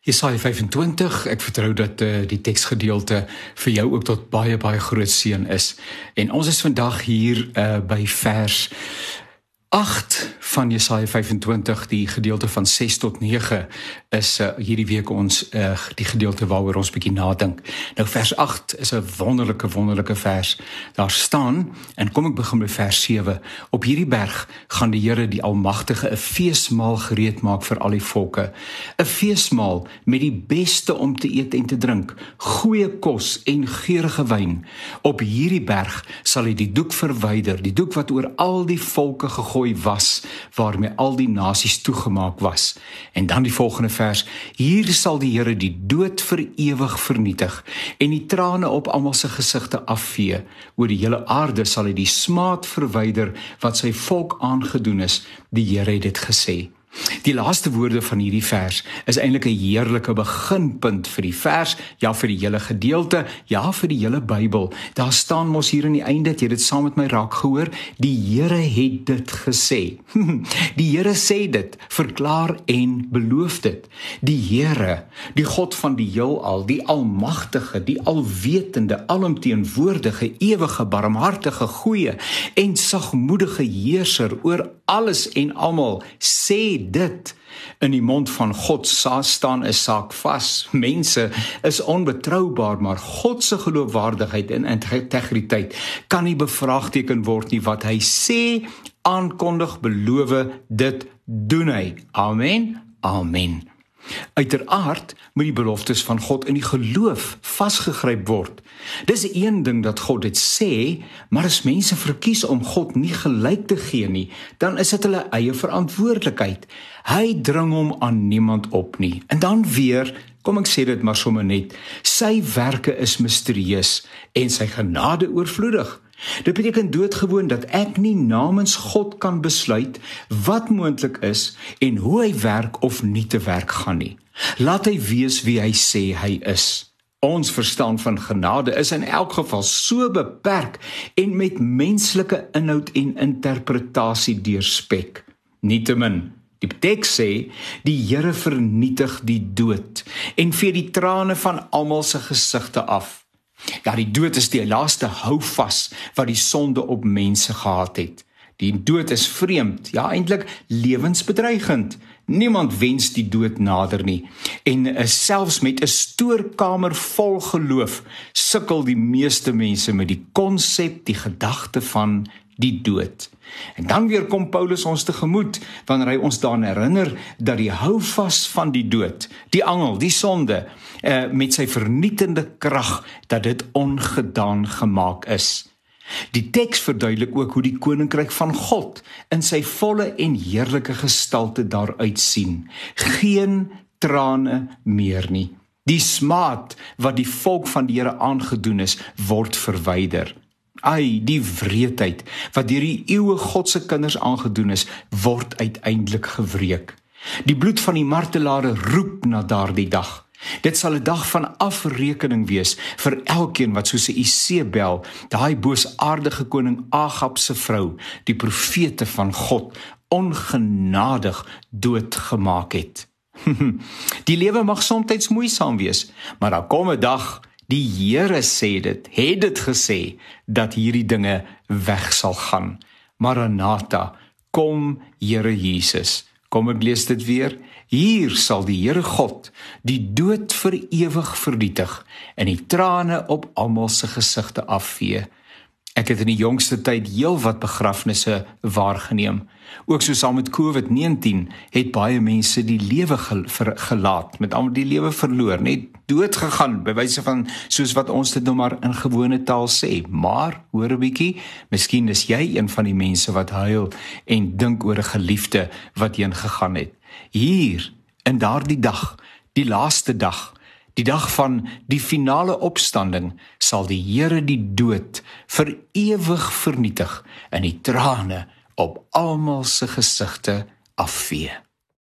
Jesaja 25, ek vertrou dat die teksgedeelte vir jou ook tot baie groot seën is. En ons is vandag hier by vers 8 van Jesaja 25, die gedeelte van 6 tot 9 is hierdie week ons die gedeelte waaroor ons bietjie nadink. Nou vers 8 is 'n wonderlike vers. Daar staan, en kom ek begin by vers 7, op hierdie berg gaan die Here die Almagtige 'n feesmaal gereed maak vir al die volke. 'n Feesmaal met die beste om te eet en te drink, goeie kos en geurende wyn. Op hierdie berg sal hy die doek verwyder, die doek wat oor al die volke gegooi was, waarmee al die nasies toegemaak was. En dan die volgende vers, hier sal die Here die dood vir ewig vernietig en die trane op almal se gesigte afvee. Oor die hele aarde sal hy die smaad verwyder wat sy volk aangedoen is. Die Here het dit gesê. Die laaste woorde van hierdie vers is eintlik 'n heerlike beginpunt vir die vers, ja vir die hele gedeelte, ja vir die hele Bybel. Daar staan mos hier aan die einde, jy het dit saam met my raak gehoor, die Here het dit gesê. Die Here sê dit, verklaar en beloof dit. Die Here, die God van die heelal, die Almagtige, die Alwetende, alomteenwoordige, ewige, barmhartige, goeie en sagmoedige heerser oor alles en almal, sê dit. In die mond van God staan 'n saak vas. Mense is onbetroubaar, maar God se geloofwaardigheid en integriteit kan nie bevraagteken word nie. Wat hy sê, aankondig, beloof, dit doen hy. Amen. Amen. Uiteraard moet die beloftes van God in die geloof vasgegryp word. Dis een ding dat God dit sê, maar as mense verkies om God nie gelyk te gee nie, dan is dit hulle eie verantwoordelikheid. Hy dring hom aan niemand op nie. En dan weer, kom ek sê dit maar sommer net, sy werke is misterieus en sy genade oorvloedig. Dit beteken doodgewoon dat ek nie namens God kan besluit wat moontlik is en hoe hy werk of nie te werk gaan nie. Laat hy wees wie hy sê hy is. Ons verstaan van genade is in elk geval so beperk en met menslike inhoud en interpretasie deurspek. Nietemin, die teks sê, die Here vernietig die dood en vee die trane van almal se gesigte af. Ja, die dood is die laaste houvas wat die sonde op mense gehad het. Die dood is vreemd, ja eintlik lewensbedreigend. Niemand wens die dood nader nie. En selfs met 'n stoorkamer vol geloof sukkel die meeste mense met die konsep, die gedagte van die dood. En dan weer kom Paulus ons tegemoet, wanneer hy ons daaraan herinner dat die houvas van die dood, die angel, die sonde, met sy vernietende krag, dat dit ongedaan gemaak is. Die teks verduidelik ook hoe die koninkryk van God in sy volle en heerlike gestalte daaruit sien. Geen trane meer nie. Die smaad wat die volk van die Here aangedoen is, word verwyder. Ai, die wreedheid wat deur die eeue God se kinders aangedoen is, word uiteindelik gewreek. Die bloed van die martelare roep na daardie dag. Dit sal 'n dag van afrekening wees vir elkeen wat soos 'n Isebel, daai boosaardige koning Agab se vrou, die profete van God, ongenadig doodgemaak het. Die lewe mag soms moeisaam wees, maar daar kom 'n dag, die Here sê dit, het dit gesê, dat hierdie dinge weg sal gaan. Maranatha, kom Here Jesus. Kom ek lees dit weer. Hier sal die Here God die dood vir ewig vernietig en die trane op almal se gesigte afvee. Ek het in die jongste tyd heelwat begrafnisse waargeneem. Ook so saam met COVID-19 het baie mense die lewe gelaat, met almal die lewe verloor, net dood gegaan, by wyse van soos wat ons dit nou maar in gewone taal sê. Maar, hoor 'n bietjie, miskien is jy een van die mense wat huil en dink oor 'n geliefde wat heen gegaan het. Hier, in daardie dag, die laaste dag, die dag van die finale opstanding, sal die Here die dood vir ewig vernietig en die trane op almal se gesigte afvee.